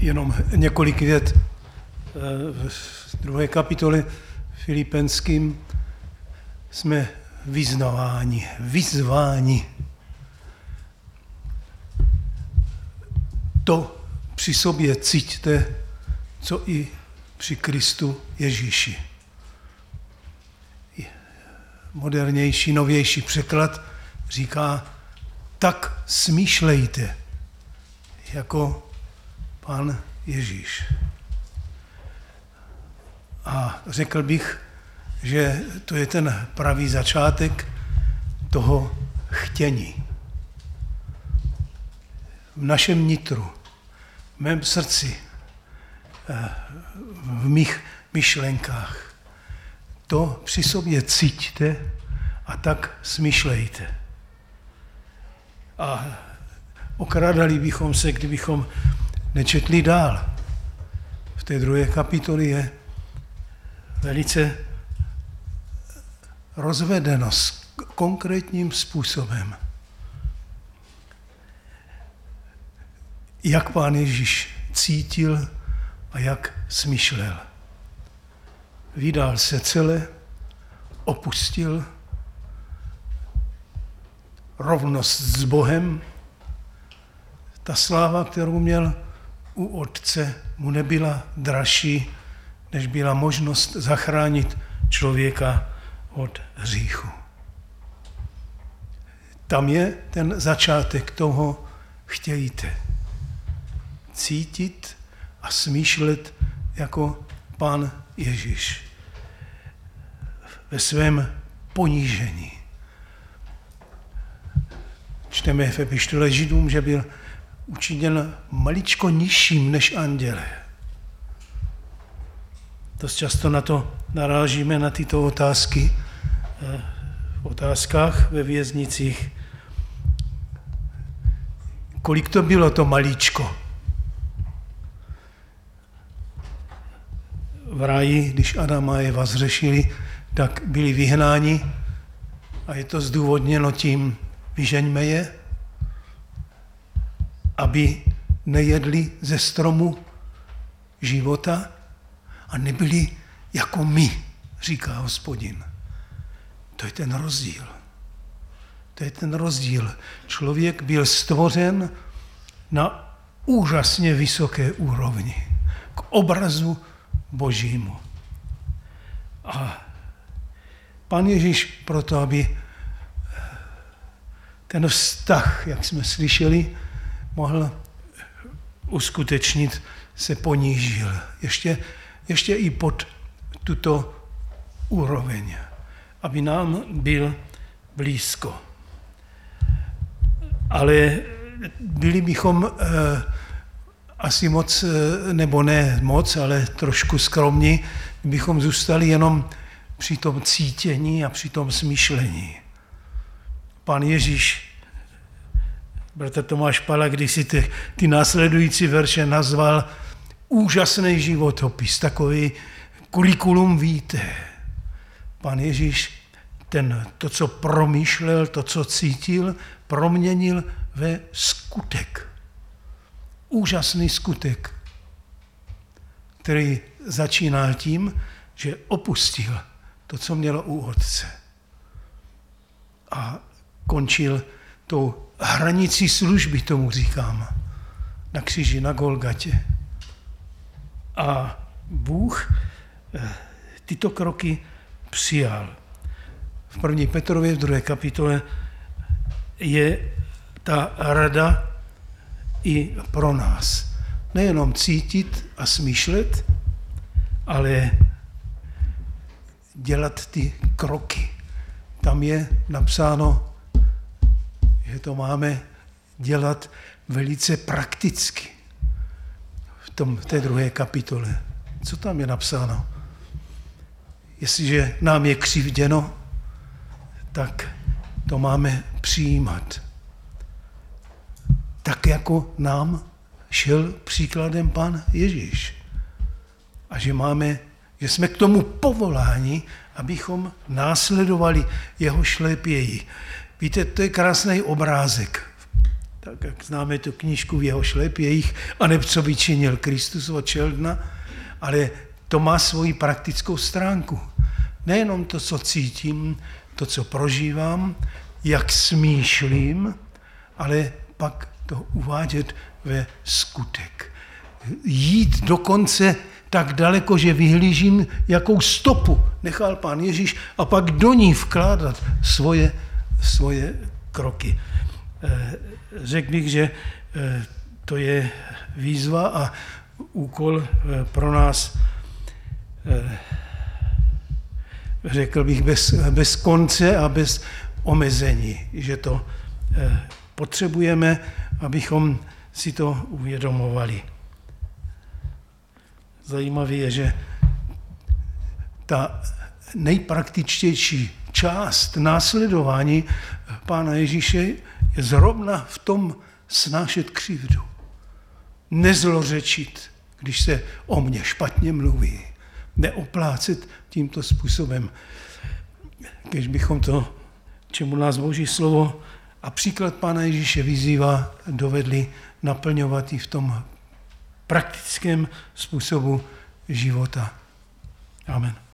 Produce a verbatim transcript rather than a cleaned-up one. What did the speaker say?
Jenom několik vět v druhé kapitole Filipenským jsme vyznáváni, vyzváni. To při sobě cítíte, co i při Kristu Ježíši. Modernější, novější překlad říká, tak smýšlejte, jako Pán Ježíš. A řekl bych, že to je ten pravý začátek toho chtění. V našem nitru, v mém srdci, v mých myšlenkách. To při sobě cítíte a tak smýšlejte. A okrádali bychom se, kdybychom nečetli dál. V té druhé kapitole je velice rozvedeno s konkrétním způsobem. Jak Pán Ježíš cítil a jak smýšlel. Vydal se celé, opustil rovnost s Bohem. Ta sláva, kterou měl u Otce, mu nebyla dražší, než byla možnost zachránit člověka od hříchu. Tam je ten začátek toho chtějte. Cítit a smýšlet jako Pán Ježíš. Ve svém ponížení. Čteme v epištole Židům, že byl učiněn maličko nižším než anděle. Dost často na to narážíme, na tyto otázky v otázkách ve věznicích. Kolik to bylo to malíčko? V ráji, když Adam a Eva zřešili, tak byli vyhnáni a je to zdůvodněno tím, vyžeňme je, aby nejedli ze stromu života a nebyli jako my, říká Hospodin. To je ten rozdíl. To je ten rozdíl. Člověk byl stvořen na úžasně vysoké úrovni, k obrazu Božímu. A Pán Ježíš proto, aby ten vztah, jak jsme slyšeli, mohl uskutečnit, se ponížil. Ještě, ještě i pod tuto úroveň, aby nám byl blízko. Ale byli bychom eh, asi moc, nebo ne moc, ale trošku skromní, bychom zůstali jenom při tom cítění a při tom smýšlení. Pán Ježíš, bratr Tomáš Pala, když si ty, ty následující verše nazval úžasný životopis, takový kurikulum vitae. Pán Ježíš ten, to, co promýšlel, to, co cítil, proměnil ve skutek. Úžasný skutek, který začínal tím, že opustil to, co mělo u Otce. A končil tou hranicí služby, tomu říkám, na kříži, na Golgatě. A Bůh tyto kroky přijal. V první Petrově, v druhé kapitole je ta rada i pro nás. Nejenom cítit a smýšlet, ale dělat ty kroky. Tam je napsáno, že to máme dělat velice prakticky. V, tom, v té druhé kapitole. Co tam je napsáno? Jestliže nám je křivděno, tak to máme přijímat. Tak jako nám šel příkladem Pán Ježíš. A že máme, že jsme k tomu povoláni, abychom následovali jeho šlépěji. Víte, to je krásný obrázek tak jak známe tu knížku v jeho šlep jejich, aneb co by činil Kristus od Sheldona, ale to má svoji praktickou stránku. Nejenom to, co cítím, to, co prožívám, jak smýšlím, ale pak to uvádět ve skutek. Jít dokonce tak daleko, že vyhlížím, jakou stopu nechal Pán Ježíš a pak do ní vkládat svoje, svoje kroky. Řekl bych, že to je výzva a úkol pro nás, řekl bych, bez, bez konce a bez omezení, že to potřebujeme, abychom si to uvědomovali. Zajímavé je, že ta nejpraktičtější část následování Pána Ježíše je zrovna v tom snášet křivdu. Nezlořečit, když se o mně špatně mluví. Neoplácet tímto způsobem. Když bychom to, čemu nás Boží slovo a příklad Pána Ježíše vyzývá, dovedli naplňovat i v tom praktickém způsobu života. Amen.